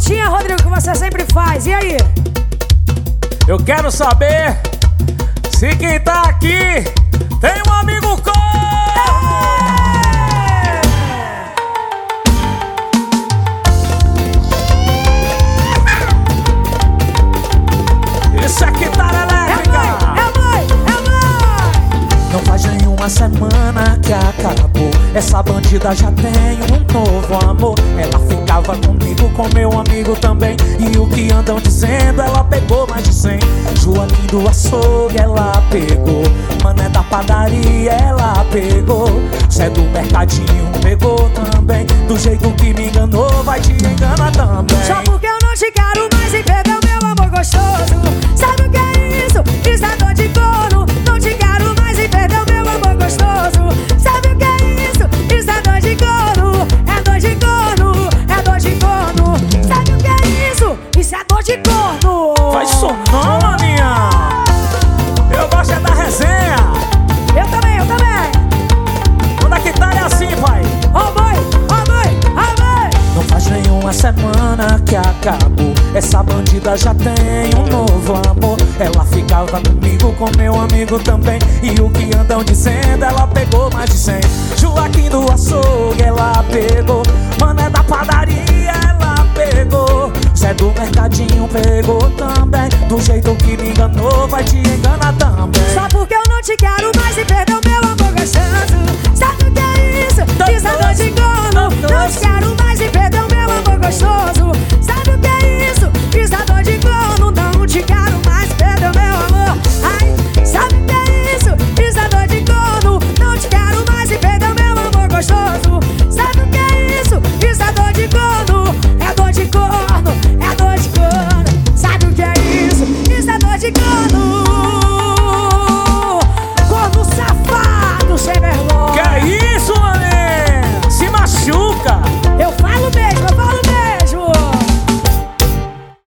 perguntinha, Rodrigo, que você sempre faz. E aí? Eu quero saber se quem tá aqui tem um amigo corno. Isso é guitarra elétrica. É mãe. Não faz nenhuma semana que acabou. Essa bandida já tem um novo amor. Ela ficava comigo, com meu amigo também. E o que andam dizendo, ela pegou mais de 100. Joaquim do açougue, ela pegou. Mané da padaria, ela pegou. Zé do mercadinho, pegou também. Do jeito que me enganou, vai te enganar também. Só porque eu não te quero mais e perdeu meu amor gostoso. Sabe o que é isso? Isso é dor de corno. Não te quero mais e perdeu meu amor gostoso. Sabe o que é isso? Isso é dor de corno. É dor de corno. É dor de corno. Sabe o que é isso? Isso é dor de corno. Faz som não, maninha. Eu gosto é da resenha. Eu também. Quando a guitarra é assim, pai. Oh mãe. Não faz nenhuma semana que acabou. Essa bandida já tem um novo amor. Ela ficava comigo, com meu amigo também. E o que andam dizendo, ela pegou mais de 100. Joaquim do açougue, ela pegou. Mané da padaria, ela pegou. Zé do mercadinho pegou também. Do jeito que me enganou, vai te enganar também. Só porque eu não te quero mais e perdeu meu